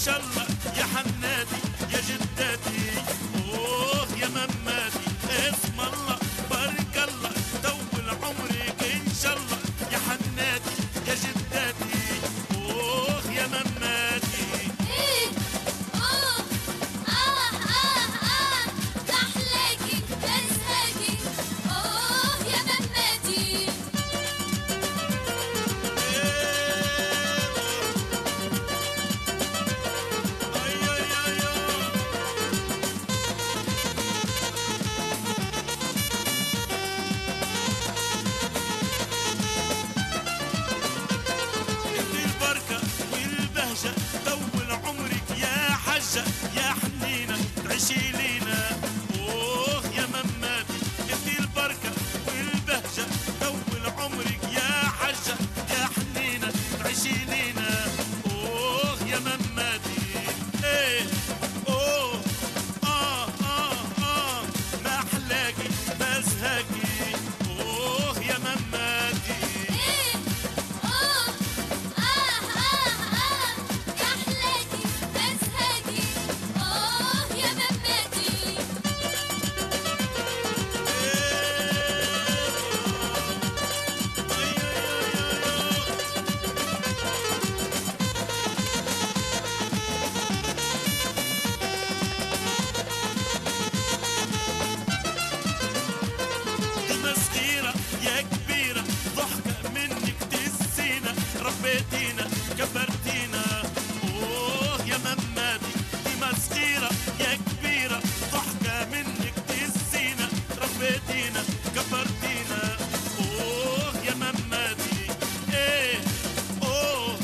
شاء الله يا حناتي يا جداتي. اوه يا مماتي اسم الله بارك الله طول عمرك ان شاء الله يا حناتي يا جداتي. اوه يا مماتي. ايه اوه محلاكي بزهقي. اوه يا مماتي. طول عمرك يا حجة يا حنينة تعيشي لينا. اوه يا مماتي انتي البركة والبهجة طول عمرك يا حجة يا حنينة تعيشي لينا. اوه يا مماتي. ايه اوه ما احلاكي بزهقي. اوه يا مماتي. ايه اوه محلاكي بزهقي. اوه يا مماتي. كلمة صغيرة يا كبيرة ضحكة منك تهزينا ربيتينا كبرتينا. اوه يا مماتي كلمة صغيرة يا كبيرة ضحكة منك تهزينا ربيتينا كبرتينا. اوه يا مماتي. ايه اوه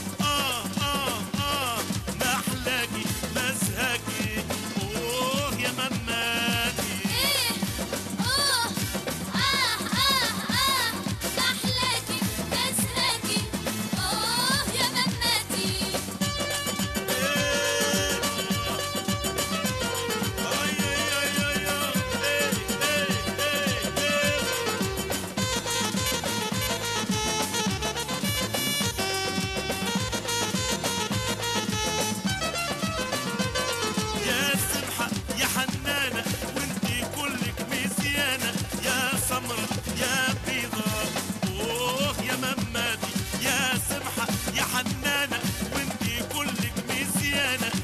ما احلاكي بزهقي. اوه يا مماتي. ايه اوه محلاكي بزهقي. اوه يا مماتي. يا سمحة يا حنانة وانتي كلك مزيانة يا سمرة يا بيضة. اوه يا مماتي يا سمحة يا حنانة وانتي كلك مزيانة